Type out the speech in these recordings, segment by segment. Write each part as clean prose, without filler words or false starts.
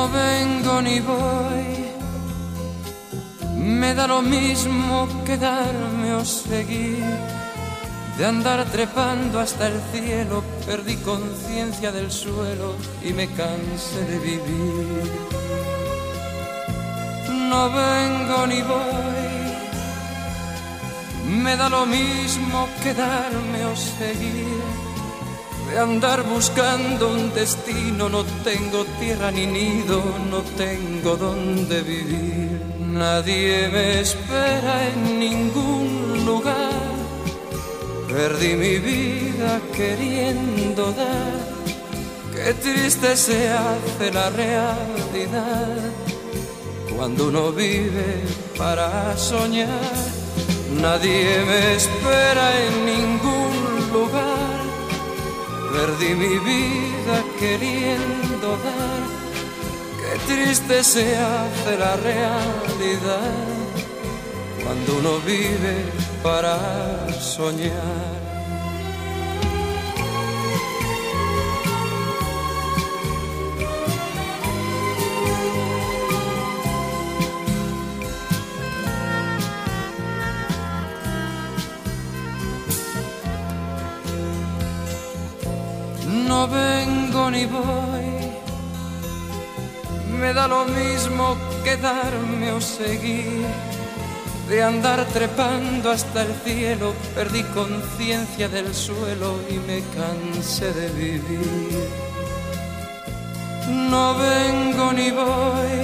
No vengo ni voy, me da lo mismo quedarme o seguir. De andar trepando hasta el cielo, perdí conciencia del suelo y me cansé de vivir. No vengo ni voy, me da lo mismo quedarme o seguir. De andar buscando un destino, no tengo tierra ni nido, no tengo dónde vivir. Nadie me espera en ningún lugar, perdí mi vida queriendo dar. Qué triste se hace la realidad cuando uno vive para soñar. Nadie me espera en ningún lugar, perdí mi vida queriendo dar. Qué triste se hace la realidad cuando uno vive para soñar. No vengo ni voy, me da lo mismo quedarme o seguir. De andar trepando hasta el cielo, perdí conciencia del suelo y me cansé de vivir. No vengo ni voy,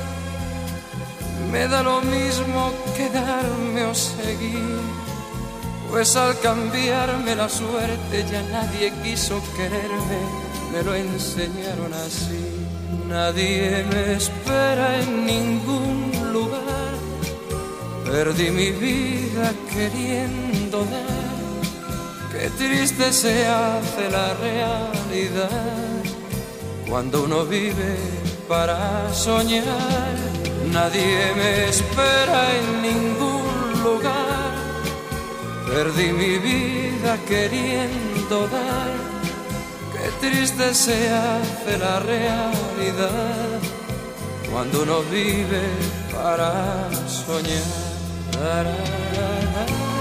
me da lo mismo quedarme o seguir. Pues al cambiarme la suerte ya nadie quiso quererme, me lo enseñaron así. Nadie me espera en ningún lugar, perdí mi vida queriendo dar. Qué triste se hace la realidad cuando uno vive para soñar. Nadie me espera en ningún lugar, perdí mi vida queriendo dar. Qué triste se hace la realidad cuando uno vive para soñar.